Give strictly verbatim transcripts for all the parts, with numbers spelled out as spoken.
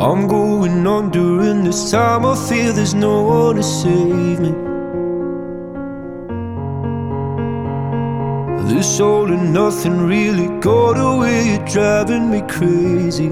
I'm going on during this time. I feel there's no one to save me. This all and nothing really got away. You're driving me crazy.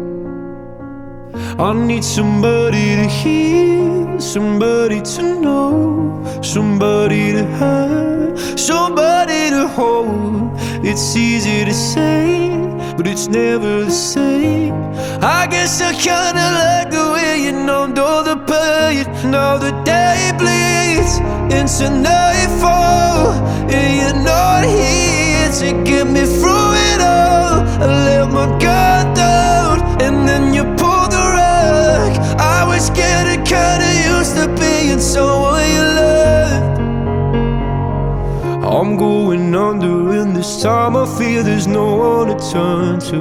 I need somebody to hear, somebody to know, somebody to have, somebody to hold. It's easy to say, but it's never the same. I guess I kinda like the way you numbed all the pain. Now the day bleeds into nightfall, and you're not here to get me through it all. I let my guard down, and then you pulled the rug. I was getting kinda used to being someone you loved. I'm going under, and this time I feel there's no one to turn to.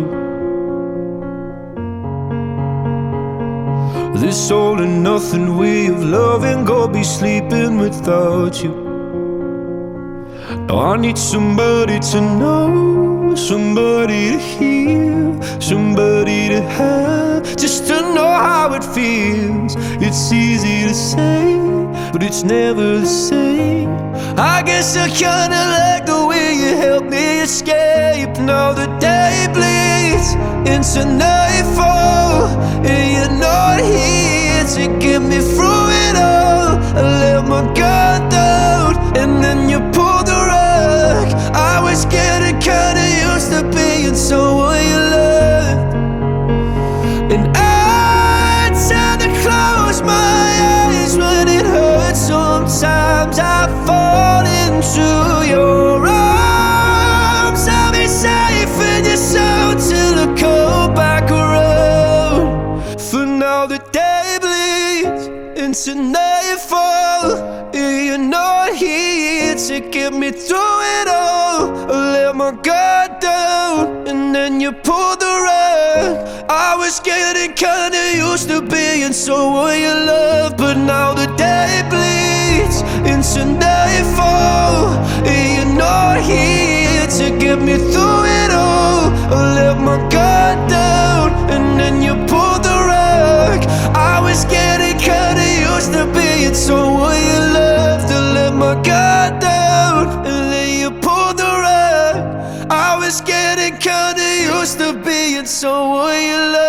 This all and nothing way of loving, go be sleeping without you. Now I need somebody to know, somebody to hear, somebody to have, just to know how it feels. It's easy to say, but it's never the same. I guess I kinda like the way you helped me escape. Now the day bleeds into nightfall, and you're not here to get me through it all. I let my guard down, and then you pulled the rug. I was getting kinda used to being someone you loved. And I tend to close my eyes when it hurts. Sometimes I fall into your arms. I'll be safe in your soul till I come back around. For now the day bleeds into nightfall, and you're not here to get me through it all. I let my guard down, and then you pulled the rug. I was getting kinda used to being someone you love, but now the day bleeds into nightfall, and you're not here to get me through it all. I let my guard down, and then you pulled the rug. I was getting kinda used to being someone you loved. I let my guard down, and then you pulled the rug. I was getting kinda used to being someone you loved.